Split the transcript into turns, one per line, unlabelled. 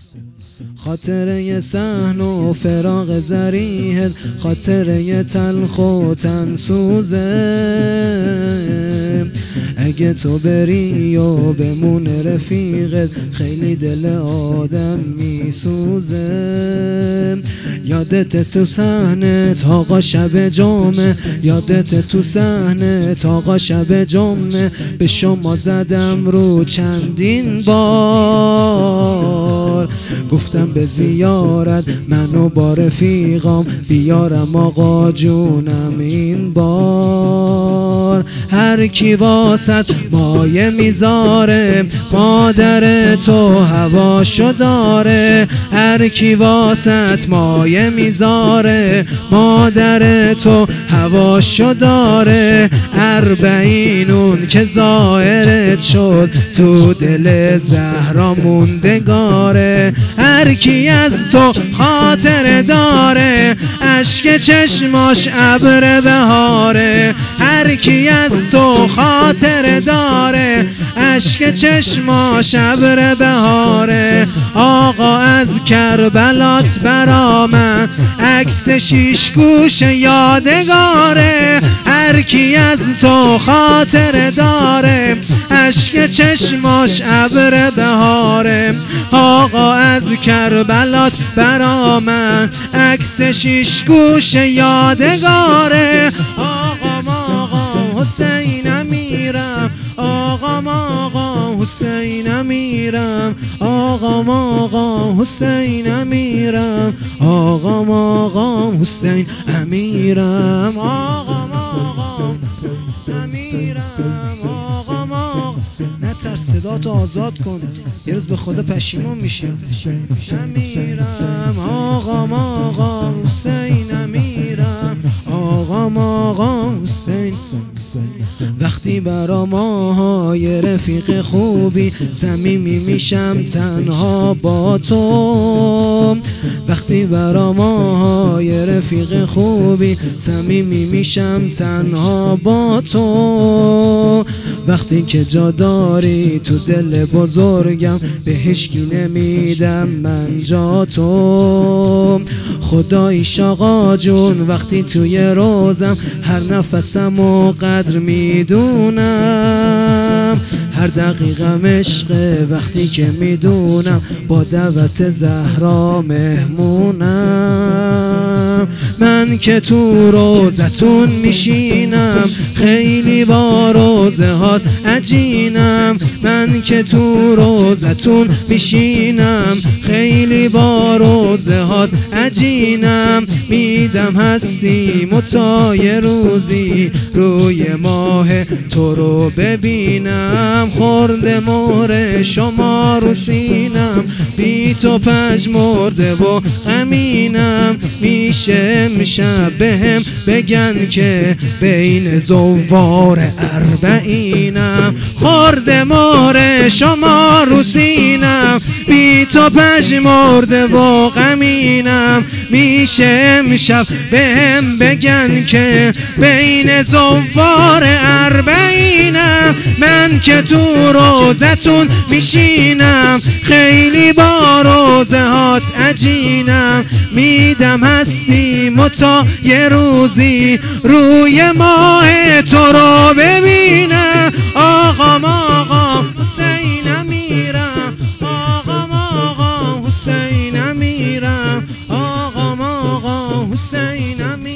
خاطره صحن و فراق ذریحت، خاطره تلخ و تنسوزه. اگه تو بری و بمونه رفیقت، خیلی دل آدم میسوزه. یادت تو صحنت آقا شب جمعه، یادت تو صحنت آقا شب جمعه، به شما زدم رو چندین بار. گفتم به زیارت منو با رفیقام بیارم آقا جونم این بار. هر کی واسط مایه میذاره، مادر تو هواشو داره. هر کی واسط مایه میذاره، مادر تو هواشو داره. 40 اون که ظاهرت شد تو دل زهرا موندگاره. هر کی از تو خاطر داره، اشک چشماش ابر بهاره. هر کی از تو خاطر داره، اشک چشماش ابر بهاره. آقا از کربلات برآمد، عکس 6 گوش یادگاره. هر کی از تو خاطر داره، اشک چشماش ابر بهاره. آقا از کربلات برآمد، عکس 6 گوش یادگاره. آقا حسین امیرم، آقا حسین امیرم، آقا حسین امیرم، آقا حسین امیرم، آقا امیرم. نترس، صداتو آزاد کن، یه روز به خدا پشیمون میشی. امیرم، آقا حسین امیرم، آقا حسین. وقتی برا ماهای رفیق خوبی، صمیمی میشم تنها با تو. وقتی برا ماهای رفیق خوبی، صمیمی میشم تنها با تو. وقتی که جا داری تو دل بزرگم، به هیچکی نمیدم من جا تو. خداییش آقا جون وقتی توی روزم، هر نفسم و قدر میدونم. هر دقیقم عشقه وقتی که میدونم، با دعوت زهرا مهمونم. من که تو روزتون میشینم، خیلی با روزه هات عجینم. من که تو روزتون میشینم، خیلی با روزه هات عجینم. میدم هستیم و تا یه روزی روی ماه تو رو ببینم. خورده مهر شما رو سینم، بی تو پژمرده و غمینم. میشه امشب بهم بگن که بین زوار 40م. خورده مهر شما رو سینم، بی تو پژمرده و غمینم. میشه امشب بهم بگن که بین زوار 40م. من که تو روزتون میشینم، خیلی با روزه هات عجینم. میدم هستیم و تا یه روزی روی ماه تو رو ببینم. آقا حسین امیرم، آقا حسین امیرم، آقا حسین امیرم.